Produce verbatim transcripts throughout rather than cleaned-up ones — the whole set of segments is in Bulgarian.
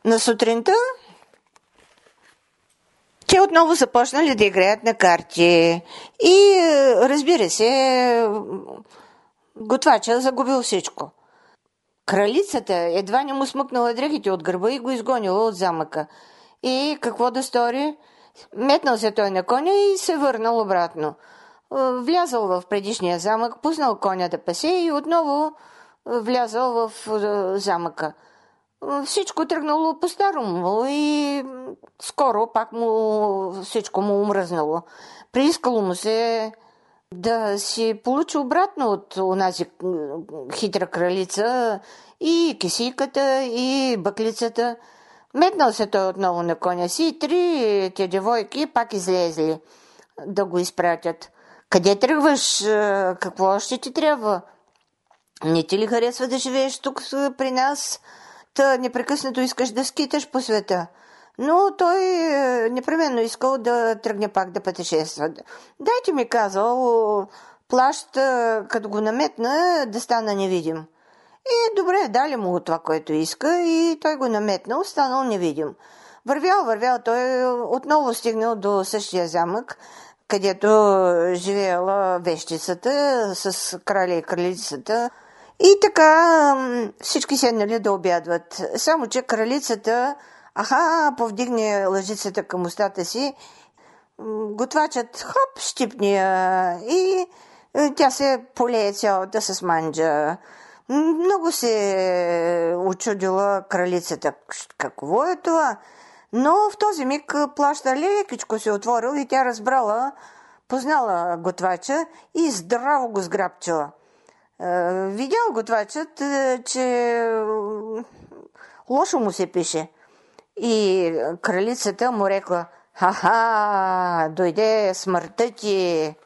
На сутринта те отново започнали да играят на карти. И, разбира се, готвача загубил всичко. Кралицата едва не му смъкнала дрехите от гърба и го изгонила от замъка. И какво да стори? Метнал се той на коня и се върнал обратно. Влязал в предишния замък, пуснал коня да пасе и отново влязал в замъка. Всичко тръгнало по-старому и скоро пак му всичко му омръзнало. Приискало му се да си получи обратно от онази хитра кралица и кисийката, и бъклицата. Метнал се той отново на коня си и три те девойки пак излезли да го изпратят. Къде тръгваш? Какво ще ти трябва? Не ти ли харесва да живееш тук при нас? Та непрекъснато искаш да скиташ по света. Но той непременно искал да тръгне пак да пътешества. Дайте ми, казал, плащ, като го наметна, да стана невидим. И добре, дали му това, което иска, и той го наметнал, станал невидим. Вървял, вървял, той отново стигнал до същия замък, където живеела вещицата с краля и кралицата. И така всички седнали да обядват. Само че кралицата, аха, повдигне лъжицата към устата си, готвачът хоп, щипния и тя се полее цялата с манджа. Много се очудила кралицата. Какво е това? Но в този миг плаща лекичко се отворил и тя разбрала, познала готвача и здраво го сграбчила. Видял готвачът, че лошо му се пише. И кралицата му рекла: ха-ха, дойде смъртта ти.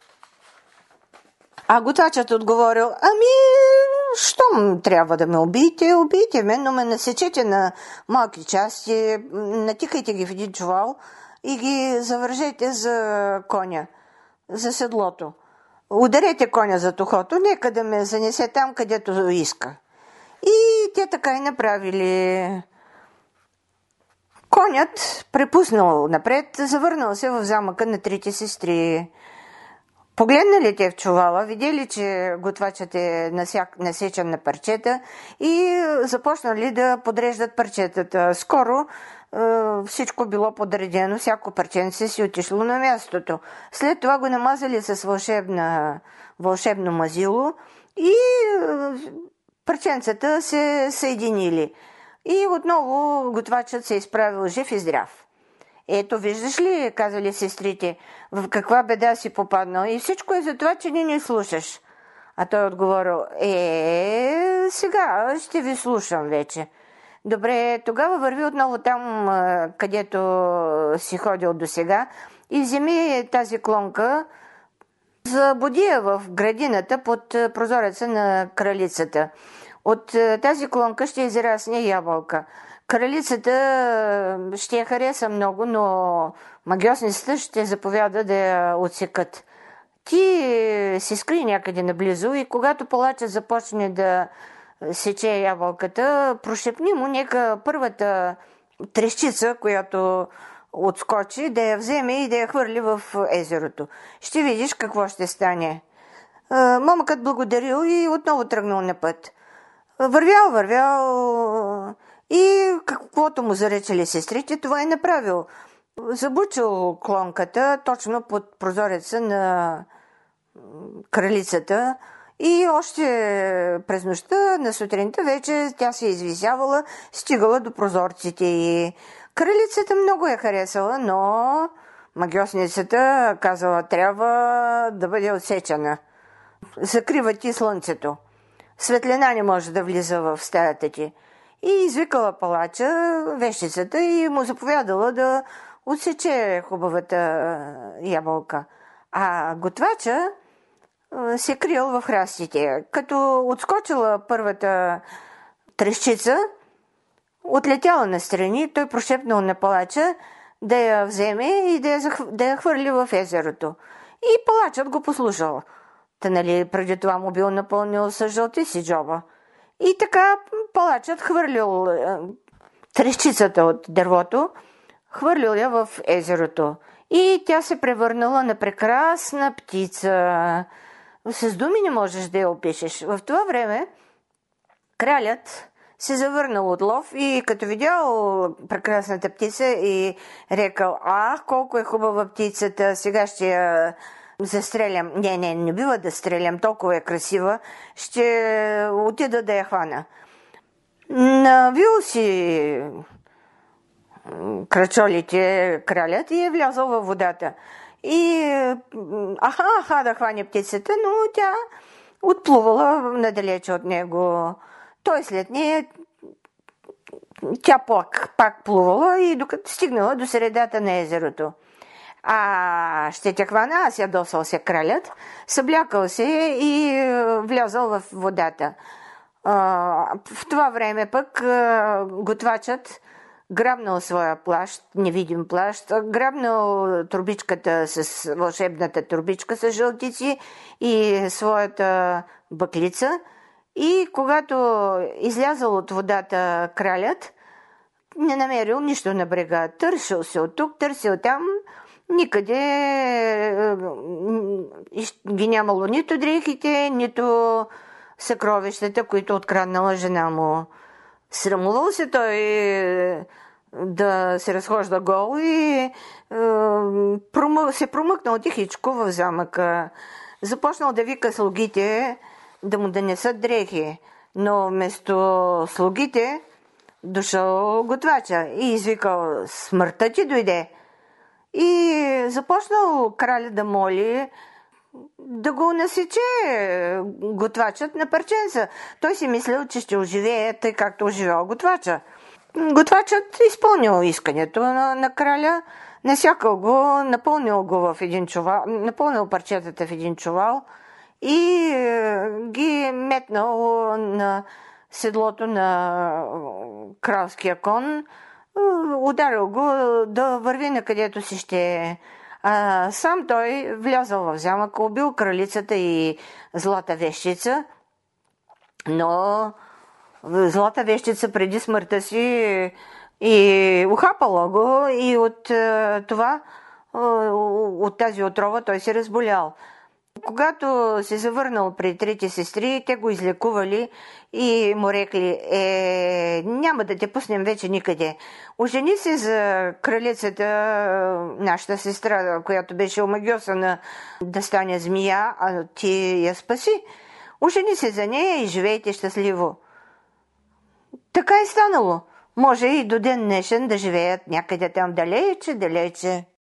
А готвачът отговорил: ами, щом трябва да ме убиете, убийте ме, но ме насечете на малки части, натикайте ги в един чувал и ги завържете за коня, за седлото. Ударете коня за тухото, нека да ме занесе там, където иска. И те така и направили. Конят препуснал напред, завърнал се в замъка на трите сестри. Погледнали те в чувала, видели, че готвачът е насяк, насечен на парчета и започнали да подреждат парчетата. Скоро е, всичко било подредено, всяко парченце си отишло на мястото. След това го намазали с вълшебна, вълшебно мазило и е, парченцата се съединили. И отново готвачът се изправил жив и здрав. Ето, виждаш ли, казали сестрите, в каква беда си попаднал и всичко е за това, че не ни слушаш. А той отговорил: е, сега ще ви слушам вече. Добре, тогава върви отново там, където си ходил досега и вземи тази клонка, забуди я в градината под прозореца на кралицата. От тази клонка ще израсне ябълка. Кралицата ще я хареса много, но магиосницата ще заповяда да я отсекат. Ти се скри някъде наблизо и когато палачът започне да сече ябълката, прошепни му, нека първата трещица, която отскочи, да я вземе и да я хвърли в езерото. Ще видиш какво ще стане. Момъкът благодарил и отново тръгнал на път. Вървял, вървял и каквото му заречели сестрите, това е направил. Забучил клонката точно под прозореца на кралицата и още през нощта, на сутринта вече тя се извисявала, стигала до прозорците и кралицата много я харесала, но магиосницата казала: трябва да бъде отсечена. Закрива ти слънцето. Светлина не може да влиза в стаята ти. И извикала палача, вещицата, и му заповядала да отсече хубавата ябълка. А готвача се крил в храстите. Като отскочила първата трещица, отлетяла настрани, той прошепнал на палача да я вземе и да я, захв... да я хвърли в езерото. И палачът го послушал. Та нали преди това му бил напълнил с жълти си джоба. И така палачът хвърлил трещицата от дървото, хвърлил я в езерото. И тя се превърнала на прекрасна птица. С думи не можеш да я опишеш. В това време кралят се завърнал от лов и като видял прекрасната птица и рекал: ах, колко е хубава птицата, сега ще я застрелям. Не, не, не бива да стрелям, толкова е красива, ще отида да я хвана. Навил си крачолите кралят и е влязъл във водата. И аха, аха да хване птицата, но тя отплувала надалече от него. Той след нея, тя пак, пак плувала и докато стигнала до средата на езерото. А ще те хвана, аз ядосал се кралят, съблякал се и влязал в водата. В това време пък готвачът грабнал своя плащ, невидим плащ, грабнал турбичката с вълшебната турбичка с жълтици и своята бъклица. И когато излязал от водата кралят, не намерил нищо на брега. Търсил се от тук, търсил там, никъде ги нямало нито дрехите, нито съкровищата, които откраднала жена му. Срамувал се той да се разхожда гол и се промъкнал тихичко в замъка. Започнал да вика слугите да му донесат дрехи, но вместо слугите дошъл готвача и извикал: смъртта ти дойде. И започнал краля да моли да го насече готвачът на парченца. Той си мислил, че ще оживее, тъй както оживял готвача. Готвачът изпълнил искането на, на краля, насякал го, напълнил го в един чувал, напълнил парчетата в един чувал и ги метнал на седлото на кралския кон, ударил го да върви на където си ще. А сам той влязал в замъка, убил кралицата и злата вещица, но злата вещица преди смъртта си и ухапала го и от това, от тази отрова той се разболял. Когато се завърнал при трите сестри, те го излекували и му рекли: е, няма да те пуснем вече никъде. Ожени се за кралицата, нашата сестра, която беше омагьосана да стане змия, а ти я спаси. Ожени се за нея и живейте щастливо. Така е станало. Може и до ден днешен да живеят някъде там далече, далече.